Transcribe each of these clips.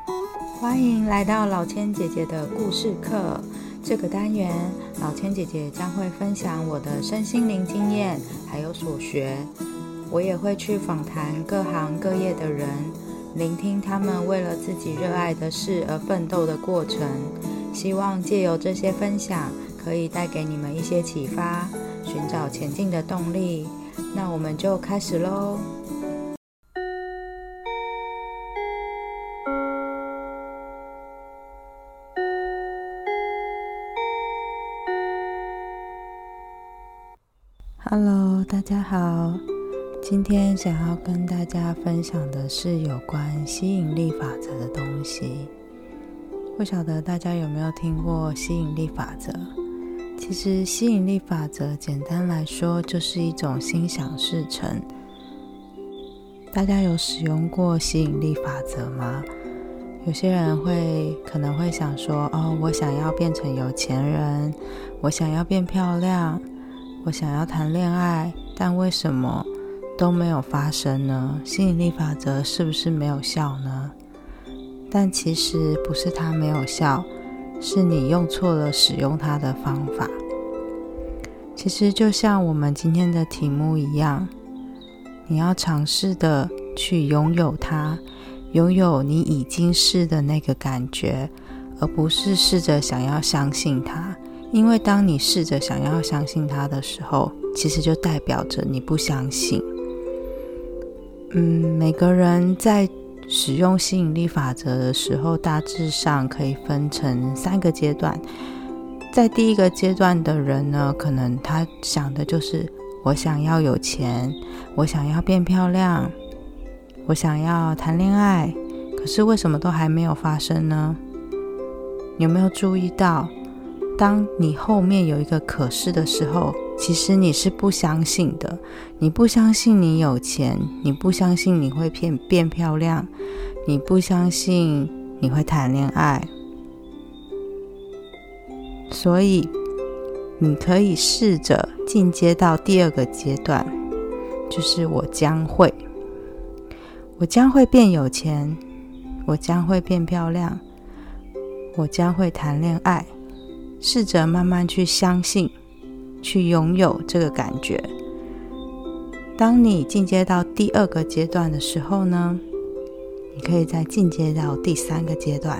欢迎来到老千姐姐的故事课。这个单元，老千姐姐将会分享我的身心灵经验，还有所学。我也会去访谈各行各业的人，聆听他们为了自己热爱的事而奋斗的过程。希望借由这些分享，可以带给你们一些启发，寻找前进的动力。那我们就开始咯。Hello， 大家好。今天想要跟大家分享的是有关吸引力法则的东西。不晓得大家有没有听过吸引力法则？其实吸引力法则简单来说就是一种心想事成。大家有使用过吸引力法则吗？有些人可能会想说，我想要变成有钱人，我想要变漂亮，我想要谈恋爱，但为什么都没有发生呢？吸引力法则是不是没有效呢？但其实不是它没有效，是你用错了使用它的方法。其实就像我们今天的题目一样，你要尝试的去拥有它，拥有你已经是的那个感觉，而不是试着想要相信它。因为当你试着想要相信它的时候，其实就代表着你不相信。每个人在使用吸引力法则的时候，大致上可以分成3个阶段。在第一个阶段的人呢，可能他想的就是我想要有钱，我想要变漂亮，我想要谈恋爱，可是为什么都还没有发生呢？有没有注意到，当你后面有一个可是的时候，其实你是不相信的。你不相信你有钱，你不相信你会变漂亮，你不相信你会谈恋爱。所以你可以试着进阶到第2个阶段，就是我将会变有钱，我将会变漂亮，我将会谈恋爱。试着慢慢去相信，去拥有这个感觉。当你进阶到第2个阶段的时候呢，你可以再进阶到第3个阶段。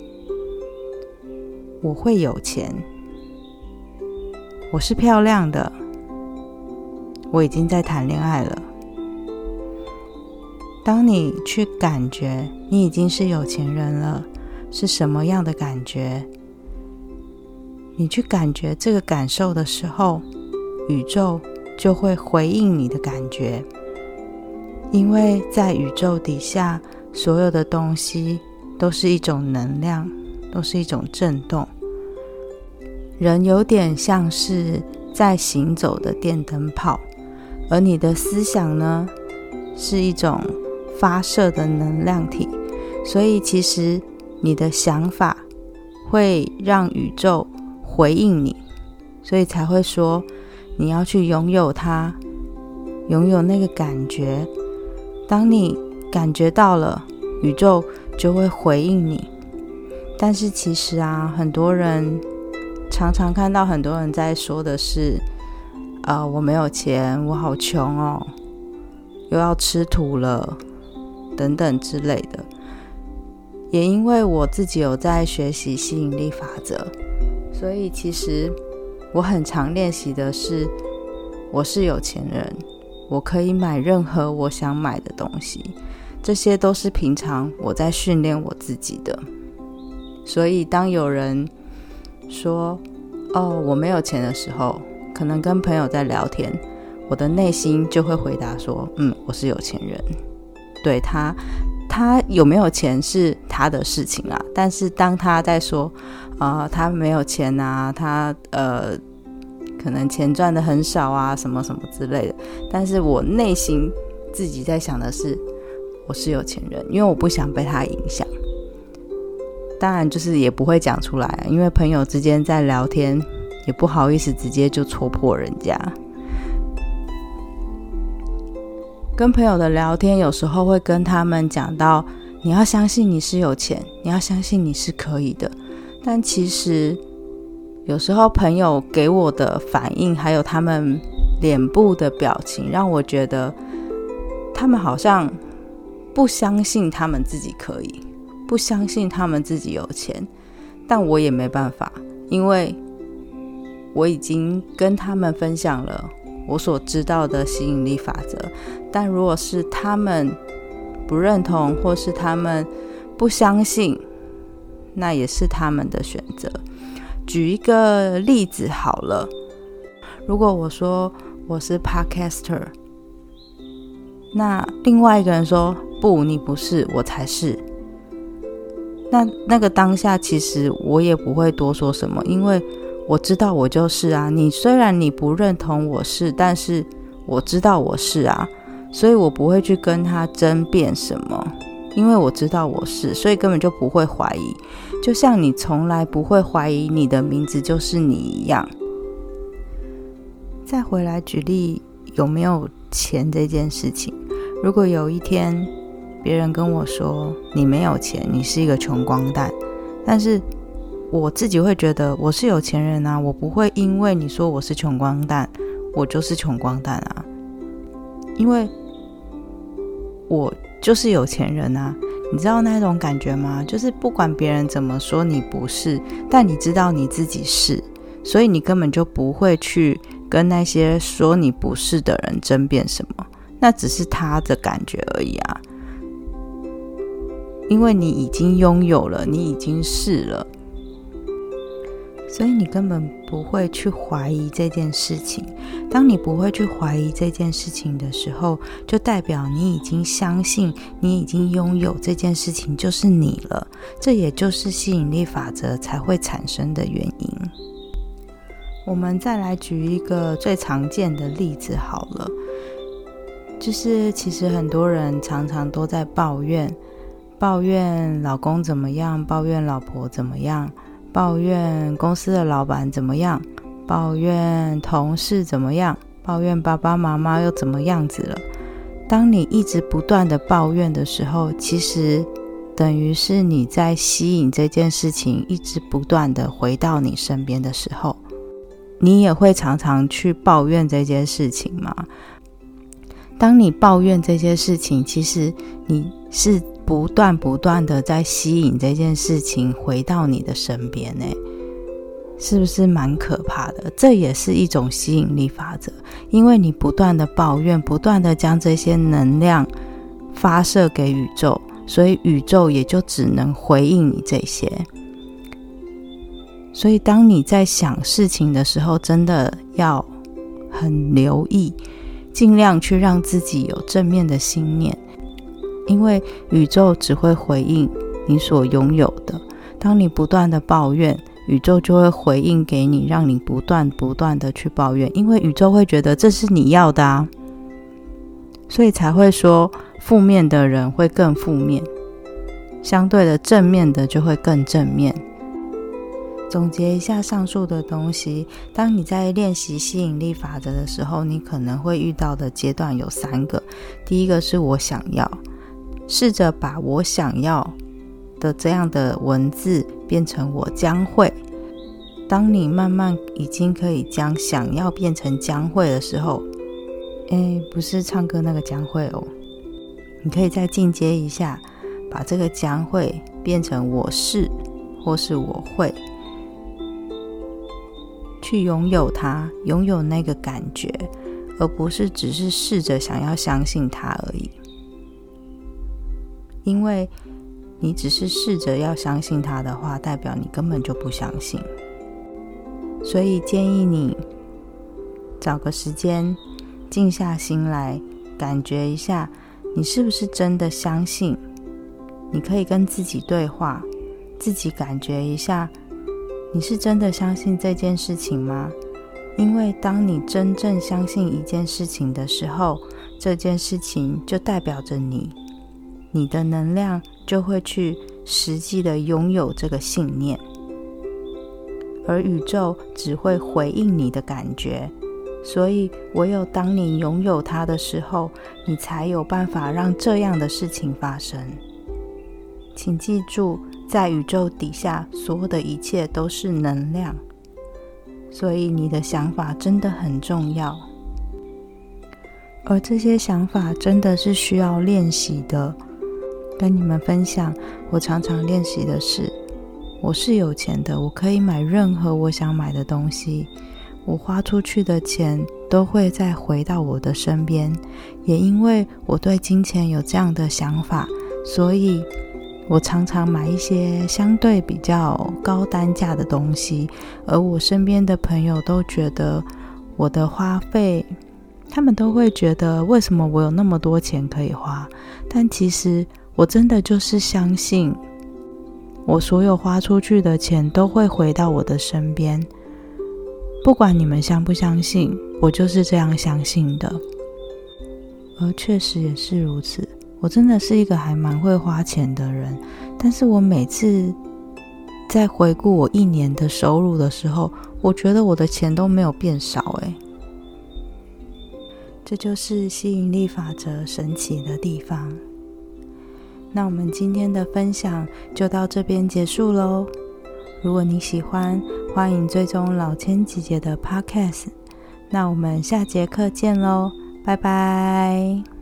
我会有钱，我是漂亮的，我已经在谈恋爱了。当你去感觉你已经是有钱人了，是什么样的感觉？你去感觉这个感受的时候，宇宙就会回应你的感觉。因为在宇宙底下，所有的东西都是一种能量，都是一种震动。人有点像是在行走的电灯泡，而你的思想呢，是一种发射的能量体。所以其实你的想法会让宇宙回应你，所以才会说你要去拥有它，拥有那个感觉。当你感觉到了，宇宙就会回应你。但是其实很多人常常看到很多人在说的是我没有钱，我好穷哦，又要吃土了等等之类的。也因为我自己有在学习吸引力法则，所以其实我很常练习的是，我是有钱人，我可以买任何我想买的东西。这些都是平常我在训练我自己的。所以当有人说我没有钱的时候，可能跟朋友在聊天，我的内心就会回答说我是有钱人。对，他有没有钱是他的事情啦，但是当他在说他没有钱啊，他可能钱赚得很少啊，什么什么之类的，但是我内心自己在想的是我是有钱人，因为我不想被他影响。当然就是也不会讲出来，因为朋友之间在聊天也不好意思直接就戳破人家。跟朋友的聊天有时候会跟他们讲到你要相信你是有钱，你要相信你是可以的。但其实有时候朋友给我的反应，还有他们脸部的表情，让我觉得他们好像不相信他们自己可以，不相信他们自己有钱。但我也没办法，因为我已经跟他们分享了我所知道的吸引力法则。但如果是他们不认同，或是他们不相信，那也是他们的选择。举一个例子好了，如果我说我是 podcaster， 那另外一个人说不，你不是，我才是。那个当下其实我也不会多说什么，因为我知道我就是啊。你虽然你不认同我是，但是我知道我是啊，所以我不会去跟他争辩什么，因为我知道我是，所以根本就不会怀疑。就像你从来不会怀疑你的名字就是你一样。再回来举例有没有钱这件事情，如果有一天别人跟我说你没有钱，你是一个穷光蛋，但是我自己会觉得我是有钱人啊，我不会因为你说我是穷光蛋我就是穷光蛋啊，因为我就是有钱人啊。你知道那种感觉吗？就是不管别人怎么说你不是，但你知道你自己是，所以你根本就不会去跟那些说你不是的人争辩什么，那只是他的感觉而已啊。因为你已经拥有了，你已经是了，所以你根本不会去怀疑这件事情。当你不会去怀疑这件事情的时候，就代表你已经相信，你已经拥有这件事情就是你了。这也就是吸引力法则才会产生的原因。我们再来举一个最常见的例子好了，就是其实很多人常常都在抱怨老公怎么样，抱怨老婆怎么样，抱怨公司的老板怎么样，抱怨同事怎么样，抱怨爸爸妈妈又怎么样子了。当你一直不断的抱怨的时候，其实等于是你在吸引这件事情一直不断的回到你身边的时候，你也会常常去抱怨这件事情吗？当你抱怨这些事情，其实你是不断的在吸引这件事情回到你的身边耶，是不是蛮可怕的？这也是一种吸引力法则，因为你不断的抱怨，不断的将这些能量发射给宇宙，所以宇宙也就只能回应你这些。所以当你在想事情的时候，真的要很留意，尽量去让自己有正面的心念，因为宇宙只会回应你所拥有的。当你不断的抱怨，宇宙就会回应给你，让你不断的去抱怨，因为宇宙会觉得这是你要的啊，所以才会说负面的人会更负面，相对的正面的就会更正面。总结一下上述的东西，当你在练习吸引力法则的时候，你可能会遇到的阶段有3个。第一个是我想要，试着把我想要的这样的文字变成我将会。当你慢慢已经可以将想要变成将会的时候，不是唱歌那个将会哦，你可以再进阶一下，把这个将会变成我是或是我会，去拥有它，拥有那个感觉，而不是只是试着想要相信它而已。因为你只是试着要相信它的话，代表你根本就不相信。所以建议你找个时间静下心来，感觉一下你是不是真的相信。你可以跟自己对话，自己感觉一下，你是真的相信这件事情吗？因为当你真正相信一件事情的时候，这件事情就代表着你的能量就会去实际的拥有这个信念，而宇宙只会回应你的感觉。所以唯有当你拥有它的时候，你才有办法让这样的事情发生。 请记住，在宇宙底下，所有的一切都是能量，所以你的想法真的很重要。而这些想法真的是需要练习的。跟你们分享，我常常练习的是，我是有钱的，我可以买任何我想买的东西，我花出去的钱都会再回到我的身边。也因为我对金钱有这样的想法，所以我常常买一些相对比较高单价的东西，而我身边的朋友都觉得我的花费，他们都会觉得为什么我有那么多钱可以花，但其实我真的就是相信我所有花出去的钱都会回到我的身边。不管你们相不相信，我就是这样相信的。而确实也是如此，我真的是一个还蛮会花钱的人，但是我每次在回顾我一年的收入的时候，我觉得我的钱都没有变少耶。这就是吸引力法则神奇的地方。那我们今天的分享就到这边结束咯。如果你喜欢，欢迎追踪老千姐姐的 Podcast。那我们下节课见咯，拜拜。